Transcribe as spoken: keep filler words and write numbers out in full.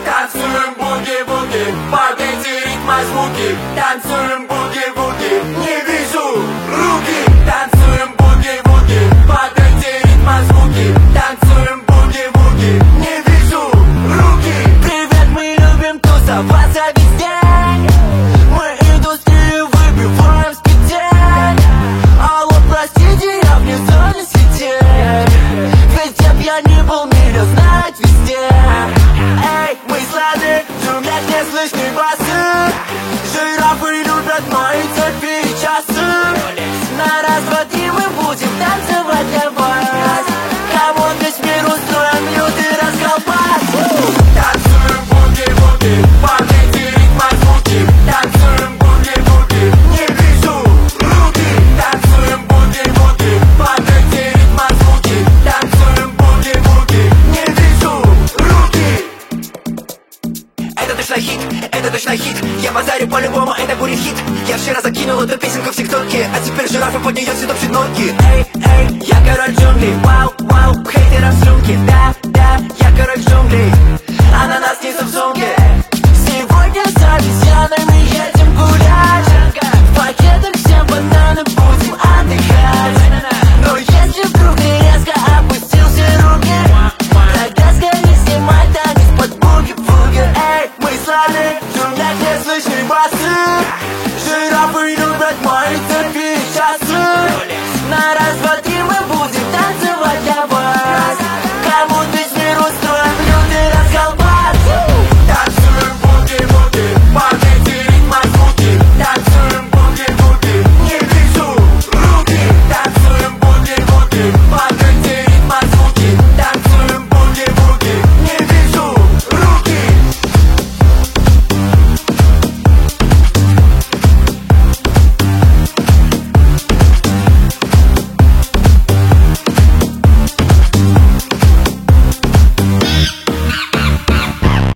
Танцуем буги-буги, под эти ритмы звуки. Танцуем буги-буги, не вижу руки. Танцуем буги-буги, под эти ритмы звуки. Танцуем буги-буги, не вижу руки. Привет, мы любим тусоваться везде. Мы индустрию выбиваем с петель. Алло, простите, я вне зоны светель. Ведь я б я не был, меня знать везде. Эй, мы слады, шумят неслышные басы. Жирафы любят мои цепи и часы. На раз, два, три мы будем танцевать для вас. Кому весь мир устроим лютый расколбас. Танцуем буги-буги, под эти ритмы звуки. Танцуем буги-буги, не вижу руки. Танцуем буги-буги, под эти ритмы звуки. Танцуем буги-буги, не вижу руки. Это точно хит, это точно хит. Я базарю по-любому, это будет хит. Я вчера закинул эту песенку в тиктоке, а теперь жирафа под нее все топчет ноги. Эй, эй, я король джунглей. Вау, вау, хейтерам струнки. Да, да, я король джунглей. Ананас снизу в сумке. Сегодня с обезьянами едем гулять. В пакетах всем бананы будем отдыхать. Но если вдруг ты резко опустил все руки, тогда скорее снимай танец под буги-буги. Эй, мы славны, шумят неслышные басы. Жирафы любят мои цепи и часы. На раз, два,